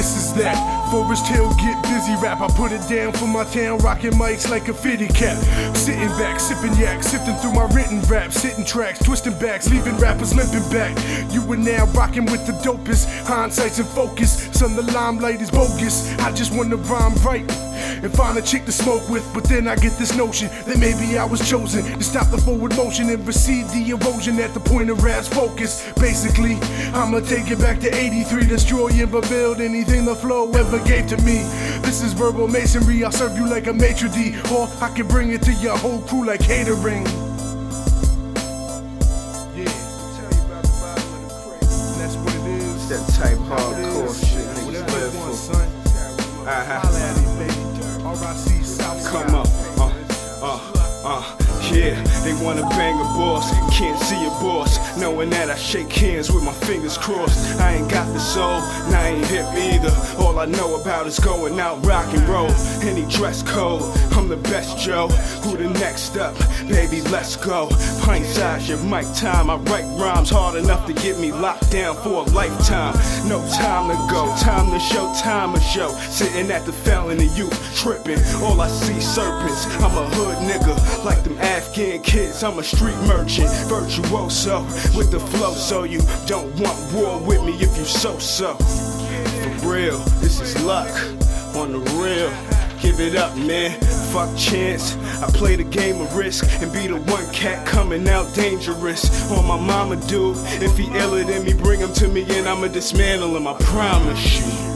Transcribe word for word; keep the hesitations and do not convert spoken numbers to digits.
this is that Forest Hill get busy rap. I put it down for my town, rocking mics like a fitty cap. Sitting back, sipping yak, sifting through my written raps, hitting tracks, twisting backs, leaving rappers limping back. You are now rocking with the dopest, hindsight's in focus. Son, the limelight is bogus. I just wanna rhyme right and find a chick to smoke with, but then I get this notion that maybe I was chosen to stop the forward motion and recede the erosion at the point of rap's focus. Basically, I'ma take it back to eighty-three, destroy and rebuild anything the flow ever gave to me. This is verbal masonry, I'll serve you like a maitre d', or I can bring it to your whole crew like catering. Yeah, tell you about the bottom of the crate, and that's what it is. That type hardcore shit niggas live for. Son. Uh-huh. Come up, uh, uh, uh, yeah, they wanna bang a boss, can't see a boss, knowing that I shake hands with my fingers crossed. I ain't got the soul, and I ain't hip either. All I know about is going out rock and roll. Any dress code, I'm the best Joe. Who the next up? Baby, let's go. Pint size, your mic time. I write rhymes hard enough to get me locked down for a lifetime. No time to go, time to show, time to show. Sitting at the fountain of youth, tripping. All I see serpents. I'm a hood nigga, like them Afghan kids. I'm a street merchant, virtuoso with the flow. So you don't want war with me if you so so. For real, this is luck on the real. Give it up, man. Fuck chance. I play the game of risk and be the one cat coming out dangerous. On my mama, dude. If he iller than me, bring him to me and I'ma dismantle him. I promise you.